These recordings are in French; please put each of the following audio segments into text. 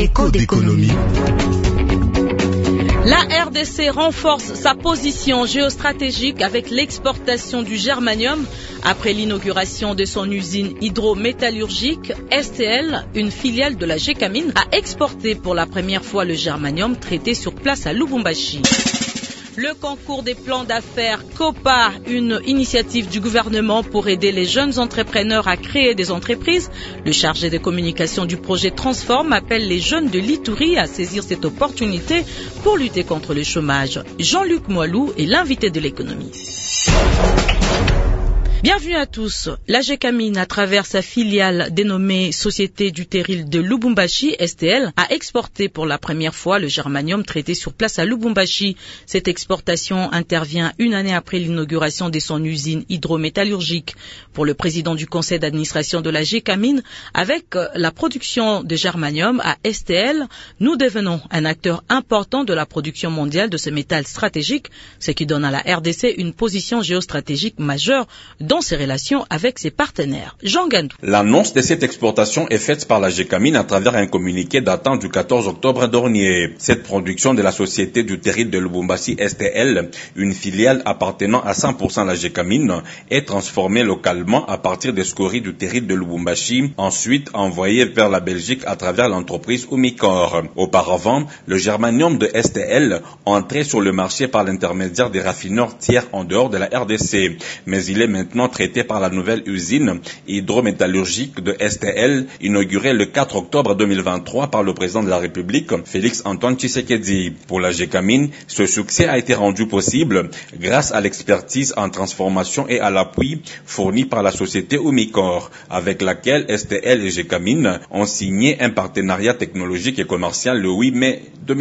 Écho d'économie. La RDC renforce sa position géostratégique avec l'exportation du germanium après l'inauguration de son usine hydrométallurgique. STL, une filiale de la Gécamine, a exporté pour la première fois le germanium traité sur place à Lubumbashi. Le concours des plans d'affaires COPA, une initiative du gouvernement pour aider les jeunes entrepreneurs à créer des entreprises. Le chargé de communication du projet Transform appelle les jeunes de l'Ituri à saisir cette opportunité pour lutter contre le chômage. Jean-Luc Moilou est l'invité de l'économie. Bienvenue à tous. La Gécamine, à travers sa filiale dénommée Société du Terril de Lubumbashi, STL, a exporté pour la première fois le germanium traité sur place à Lubumbashi. Cette exportation intervient une année après l'inauguration de son usine hydrométallurgique. Pour le président du conseil d'administration de la Gécamine, avec la production de germanium à STL, nous devenons un acteur important de la production mondiale de ce métal stratégique, ce qui donne à la RDC une position géostratégique majeure dans ses relations avec ses partenaires. Jean Gandou. L'annonce de cette exportation est faite par la Gécamine à travers un communiqué datant du 14 octobre dernier. Cette production de la Société du Terril de Lubumbashi STL, une filiale appartenant à 100% à la Gécamine, est transformée localement à partir des scories du Terril de Lubumbashi, ensuite envoyée vers la Belgique à travers l'entreprise Umicore. Auparavant, le germanium de STL entrait sur le marché par l'intermédiaire des raffineurs tiers en dehors de la RDC, mais il est maintenant traité par la nouvelle usine hydrométallurgique de STL, inaugurée le 4 octobre 2023 par le président de la République, Félix-Antoine Tshisekedi. Pour la Gécamine, ce succès a été rendu possible grâce à l'expertise en transformation et à l'appui fourni par la société Umicore, avec laquelle STL et Gécamine ont signé un partenariat technologique et commercial le 8 mai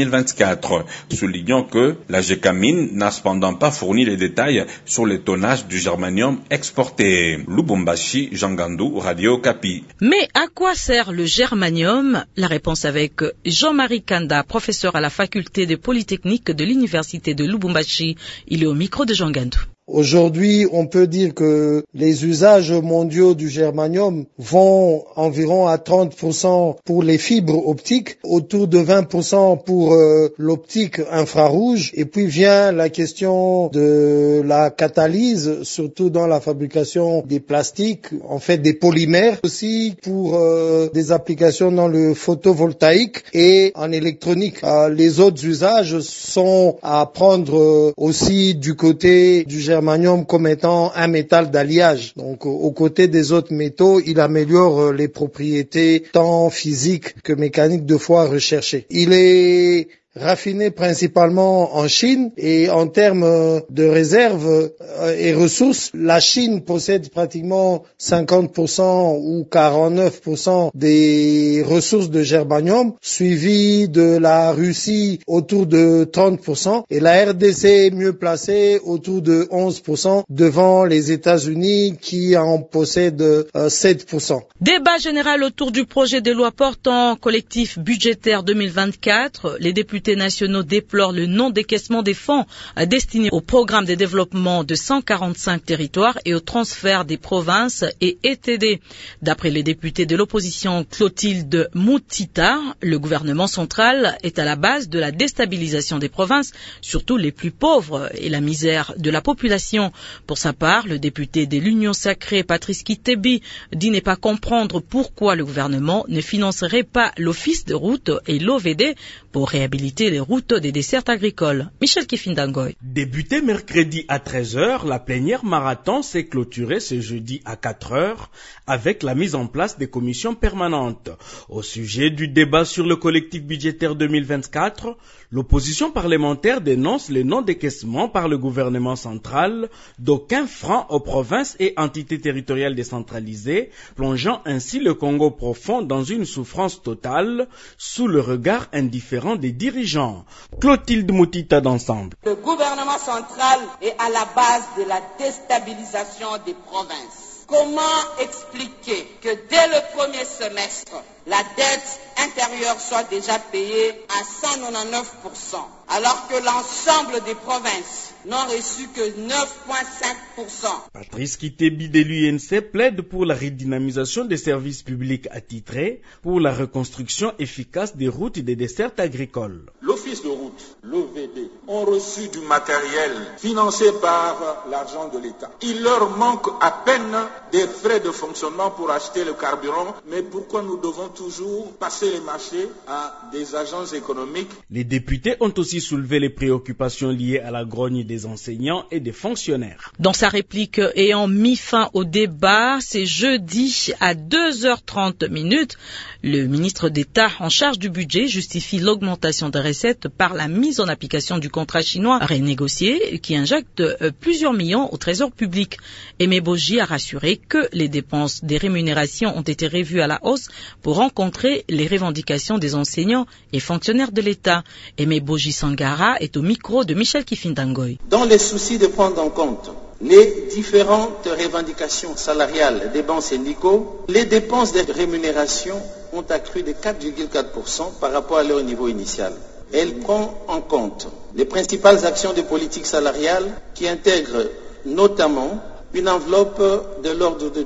2024. Soulignons que la Gécamine n'a cependant pas fourni les détails sur le tonnage du germanium exporté. Lubumbashi, Jean Gandou, Radio Okapi. Mais à quoi sert le germanium? La réponse avec Jean-Marie Kanda, professeur à la faculté de Polytechnique de l'Université de Lubumbashi. Il est au micro de Jean Gandou. Aujourd'hui, on peut dire que les usages mondiaux du germanium vont environ à 30% pour les fibres optiques, autour de 20% pour l'optique infrarouge, et puis vient la question de la catalyse, surtout dans la fabrication des plastiques, en fait des polymères, aussi pour des applications dans le photovoltaïque et en électronique. Les autres usages sont à prendre aussi du côté du germanium comme étant un métal d'alliage. Donc, aux côtés des autres métaux, il améliore les propriétés tant physiques que mécaniques de fois recherchées. Il est raffiné principalement en Chine et en termes de réserves et ressources, la Chine possède pratiquement 50% ou 49% des ressources de germanium, suivi de la Russie autour de 30% et la RDC est mieux placée autour de 11% devant les États-Unis qui en possèdent 7%. Débat général autour du projet de loi portant collectif budgétaire 2024. Les députés nationaux déplorent le non-décaissement des fonds destinés au programme de développement de 145 territoires et au transfert des provinces et ETD. D'après les députés de l'opposition Clotilde Moutita, le gouvernement central est à la base de la déstabilisation des provinces, surtout les plus pauvres, et la misère de la population. Pour sa part, le député de l'Union sacrée, Patrice Kitebi, dit ne pas comprendre pourquoi le gouvernement ne financerait pas l'Office de route et l'OVD pour réhabiliter les routes des dessertes agricoles. Michel Kifindangoy. Débuté mercredi à 13h, la plénière marathon s'est clôturée ce jeudi à 4h avec la mise en place des commissions permanentes. Au sujet du débat sur le collectif budgétaire 2024, l'opposition parlementaire dénonce le non-décaissement par le gouvernement central d'aucun franc aux provinces et entités territoriales décentralisées, plongeant ainsi le Congo profond dans une souffrance totale sous le regard indifférent des dirigeants. Clotilde Moutita d'Ensemble. Le gouvernement central est à la base de la déstabilisation des provinces. Comment expliquer que dès le premier semestre, la dette intérieure soit déjà payée à 199%, alors que l'ensemble des provinces n'ont reçu que 9,5%. Patrice Kitebi de l'UNC plaide pour la redynamisation des services publics attitrés, pour la reconstruction efficace des routes et des dessertes agricoles. L'Office de route, l'OVD, ont reçu du matériel financé par l'argent de l'État. Il leur manque à peine des frais de fonctionnement pour acheter le carburant, mais pourquoi nous devons toujours passer les marchés à des agences économiques? Les députés ont aussi soulevé les préoccupations liées à la grogne des enseignants et des fonctionnaires. Dans sa réplique ayant mis fin au débat, c'est jeudi à 2h30, le ministre d'État en charge du budget justifie l'augmentation des recettes par la mise en application du contrat chinois renégocié qui injecte plusieurs millions au trésor public. Aimé Boji a rassuré que les dépenses des rémunérations ont été revues à la hausse pour rencontrer les revendications des enseignants et fonctionnaires de l'État. Aimé Boji Sangara est au micro de Michel Kifindangoy. Dans les soucis de prendre en compte les différentes revendications salariales des bancs syndicaux, les dépenses de rémunération ont accru de 4,4% par rapport à leur niveau initial. Elle prend en compte les principales actions de politique salariale qui intègrent notamment une enveloppe de l'ordre de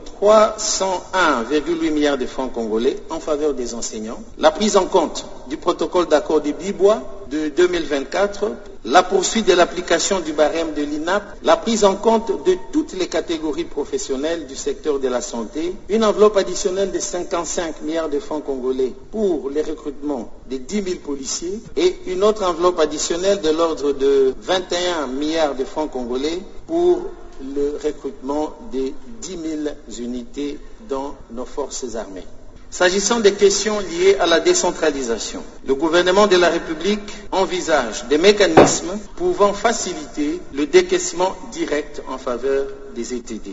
301,8 milliards de francs congolais en faveur des enseignants, la prise en compte du protocole d'accord de Bibois de 2024, la poursuite de l'application du barème de l'INAP, la prise en compte de toutes les catégories professionnelles du secteur de la santé, une enveloppe additionnelle de 55 milliards de francs congolais pour les recrutements de 10 000 policiers et une autre enveloppe additionnelle de l'ordre de 21 milliards de francs congolais pour le recrutement de 10 000 unités dans nos forces armées. S'agissant des questions liées à la décentralisation, le gouvernement de la République envisage des mécanismes pouvant faciliter le décaissement direct en faveur des ETD.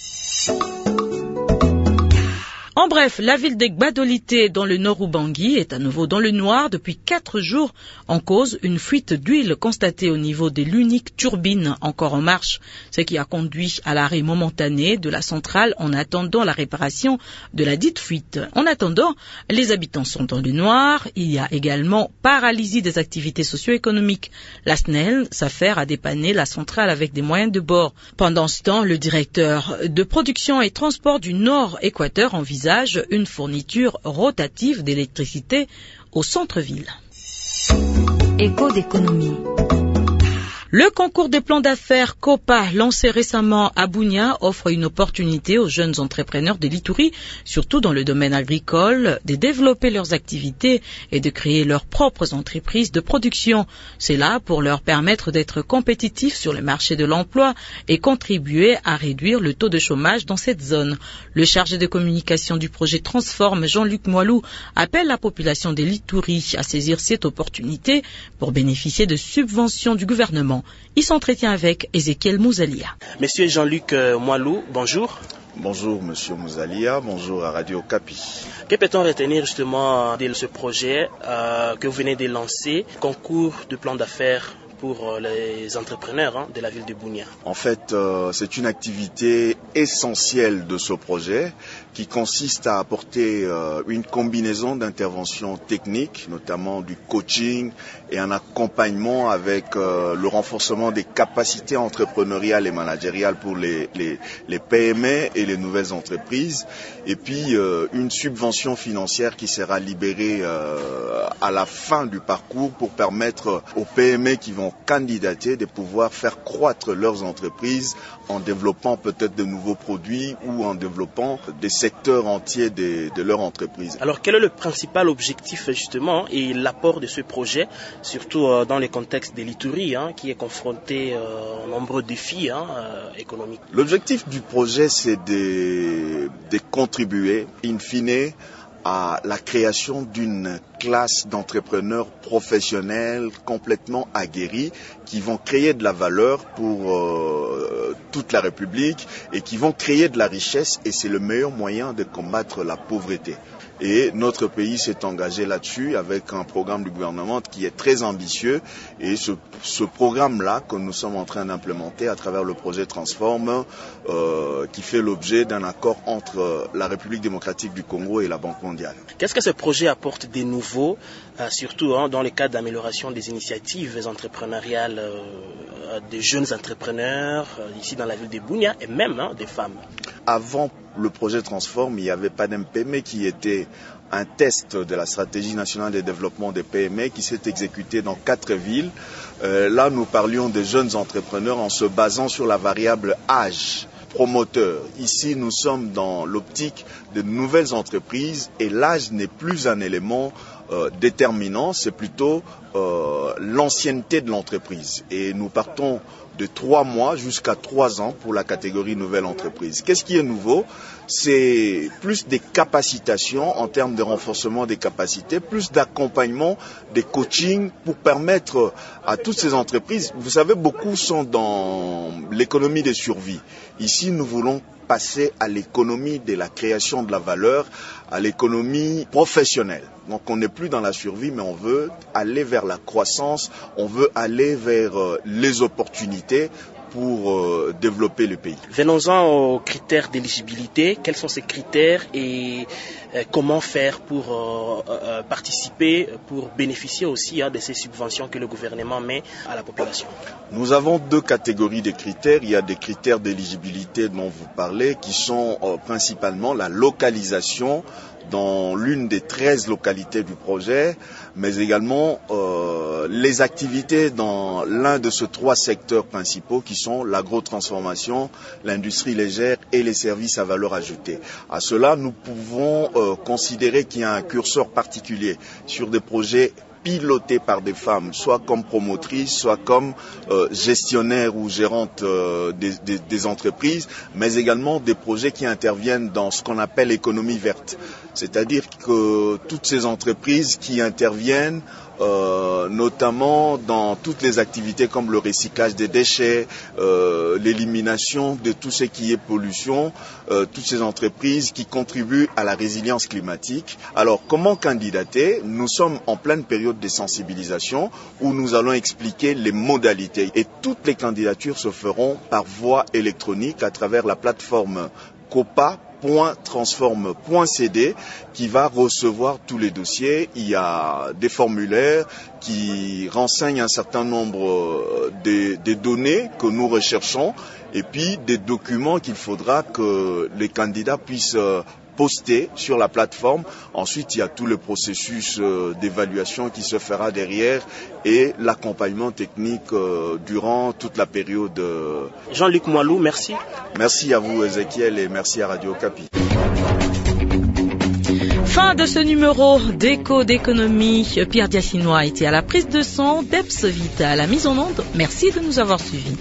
En bref, la ville de Gbadolité dans le nord Ubangui est à nouveau dans le noir depuis 4 jours en cause une fuite d'huile constatée au niveau de l'unique turbine encore en marche, ce qui a conduit à l'arrêt momentané de la centrale en attendant la réparation de la dite fuite. En attendant, les habitants sont dans le noir. Il y a également paralysie des activités socio-économiques. La SNEL s'affaire à dépanner la centrale avec des moyens de bord. Pendant ce temps, le directeur de production et transport du Nord Équateur envisage une fourniture rotative d'électricité au centre-ville. Écho d'économie. Le concours des plans d'affaires COPA, lancé récemment à Bunia, offre une opportunité aux jeunes entrepreneurs de l'Ituri, surtout dans le domaine agricole, de développer leurs activités et de créer leurs propres entreprises de production. C'est là pour leur permettre d'être compétitifs sur le marché de l'emploi et contribuer à réduire le taux de chômage dans cette zone. Le chargé de communication du projet Transforme, Jean-Luc Moilou, appelle la population de l'Ituri à saisir cette opportunité pour bénéficier de subventions du gouvernement. Il s'entretient avec Ezekiel Mouzalia. Monsieur Jean-Luc Moilou, bonjour. Bonjour Monsieur Mouzalia, bonjour à Radio Kapi. Que peut-on retenir justement de ce projet que vous venez de lancer, concours de plan d'affaires pour les entrepreneurs de la ville de Bunia? En fait, c'est une activité essentielle de ce projet qui consiste à apporter une combinaison d'interventions techniques, notamment du coaching et un accompagnement avec le renforcement des capacités entrepreneuriales et managériales pour les PME et les nouvelles entreprises, et puis une subvention financière qui sera libérée à la fin du parcours pour permettre aux PME qui vont candidater de pouvoir faire croître leurs entreprises en développant peut-être de nouveaux produits ou en développant des secteurs entiers de leur entreprise. Alors quel est le principal objectif justement et l'apport de ce projet, surtout dans le contexte de l'Ituri qui est confronté à nombreux défis économiques? L'objectif du projet, c'est de contribuer in fine à la création d'une classe d'entrepreneurs professionnels complètement aguerris qui vont créer de la valeur pour toute la République et qui vont créer de la richesse, et c'est le meilleur moyen de combattre la pauvreté. Et notre pays s'est engagé là-dessus avec un programme du gouvernement qui est très ambitieux, et ce programme-là que nous sommes en train d'implémenter à travers le projet Transforme qui fait l'objet d'un accord entre la République démocratique du Congo et la Banque mondiale. Qu'est-ce que ce projet apporte de nouveau nouveau, surtout dans le cadre d'amélioration des initiatives entrepreneuriales des jeunes entrepreneurs ici dans la ville de Bunia et même des femmes. Avant le projet Transform, il n'y avait pas d'MPME qui était un test de la stratégie nationale de développement des PME qui s'est exécuté dans 4 villes. Là, nous parlions des jeunes entrepreneurs en se basant sur la variable âge. Promoteur. Ici, nous sommes dans l'optique de nouvelles entreprises et l'âge n'est plus un élément déterminant, c'est plutôt l'ancienneté de l'entreprise. Et nous partons de 3 mois jusqu'à 3 ans pour la catégorie nouvelle entreprise. Qu'est-ce qui est nouveau? C'est plus des capacitations en termes de renforcement des capacités, plus d'accompagnement, des coachings pour permettre à toutes ces entreprises, vous savez, beaucoup sont dans l'économie de survie. Ici, nous voulons passer à l'économie de la création de la valeur, à l'économie professionnelle. Donc on n'est plus dans la survie, mais on veut aller vers la croissance, on veut aller vers les opportunités pour développer le pays. Venons-en aux critères d'éligibilité. Quels sont ces critères et comment faire pour participer, pour bénéficier aussi de ces subventions que le gouvernement met à la population? Nous avons 2 catégories de critères. Il y a des critères d'éligibilité dont vous parlez qui sont principalement la localisation dans l'une des 13 localités du projet, mais également les activités dans l'un de ces 3 secteurs principaux qui sont l'agrotransformation, l'industrie légère et les services à valeur ajoutée. À cela, nous pouvons considérer qu'il y a un curseur particulier sur des projets pilotés par des femmes, soit comme promotrices, soit comme gestionnaires ou gérantes des entreprises, mais également des projets qui interviennent dans ce qu'on appelle l'économie verte. C'est-à-dire que toutes ces entreprises qui interviennent notamment dans toutes les activités comme le recyclage des déchets, l'élimination de tout ce qui est pollution, toutes ces entreprises qui contribuent à la résilience climatique. Alors, comment candidater? Nous sommes en pleine période de sensibilisation où nous allons expliquer les modalités et toutes les candidatures se feront par voie électronique à travers la plateforme copa.transform.cd qui va recevoir tous les dossiers. Il y a des formulaires qui renseignent un certain nombre des données que nous recherchons et puis des documents qu'il faudra que les candidats puissent poster sur la plateforme. Ensuite, il y a tout le processus d'évaluation qui se fera derrière et l'accompagnement technique durant toute la période. Jean-Luc Moilou, merci. Merci à vous, Ezekiel, et merci à Radio Okapi. Fin de ce numéro d'Écho d'économie. Pierre Diacinois a été à la prise de son, Debs Vita à la mise en onde. Merci de nous avoir suivis.